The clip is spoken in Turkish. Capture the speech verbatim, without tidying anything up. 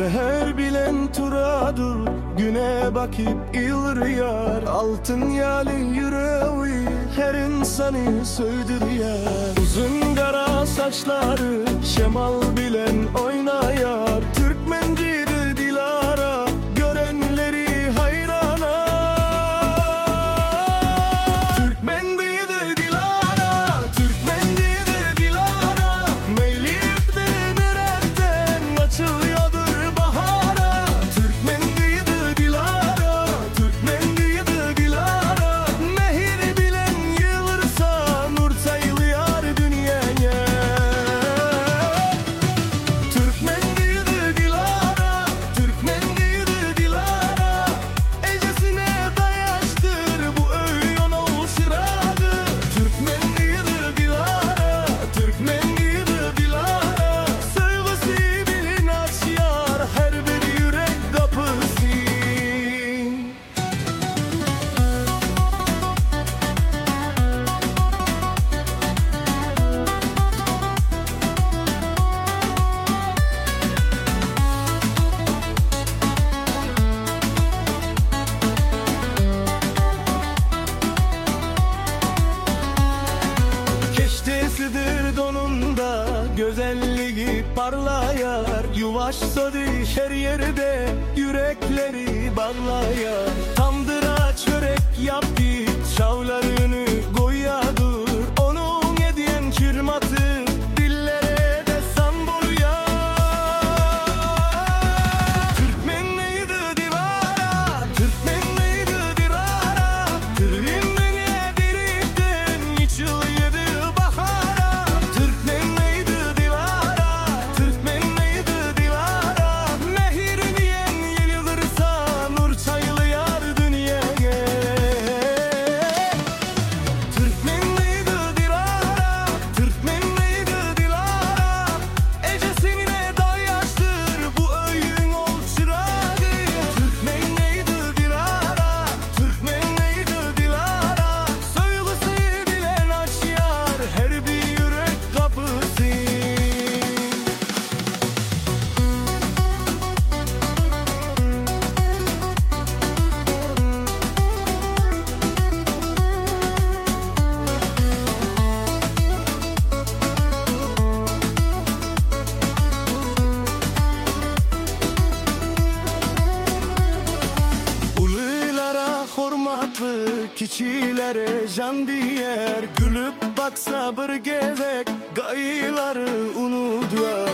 Seher bilen turadur, güne bakıp yılrıyar. Altın yali yüreği her insanı söydürüyor. Uzun kara saçları şemal bilen oynayar. Türkmencidir Dilara, görenleri hayrana. Türkmencidir Dilara, Türkmencidir Dilara. Meyliptir neretten açılıyordur bahara. Türkmencidir Dilara, Türkmencidir Dilara. Mehir bilen yılırsa nur sayılıyor dünyaya. Türkmencidir Dilara, Türkmencidir Dilara. Ecesine dayaştır bu öğün ol sıradı. Türkmencidir Dilara, Türkmencidir Dilara. Sevgisi bilin açyar her bir yürek kapısı. Keştesidir donunda, güzelliği parlayar. Yuvaşsa düş her yerde, yürekleri bağlayar. Tandıra çörek yap git, şavlarını koyadır. Onun hediyen kürmatı dillere destan boyar. Türkmenliydi divara, Türkmenliydi dirara. Türkmenliğe diriktin, içiliydi bahara. Türkmenliydi divara, Türkmenliydi divara. Mehir diyen yıldırsa nur çayılıyor dünyaya. Türkmenliydi dirara, Türkmenliydi dilara. Ecesine dayaştır bu öğün ol çırağı. Türkmenliydi dirara, Türkmenliydi dilara. Söylesi bilen açyar her bir yürek kapısı. Ululara hurmatlı, kişilere can diyer. Gülüp baksa bir gezek, gayiları unutuyor.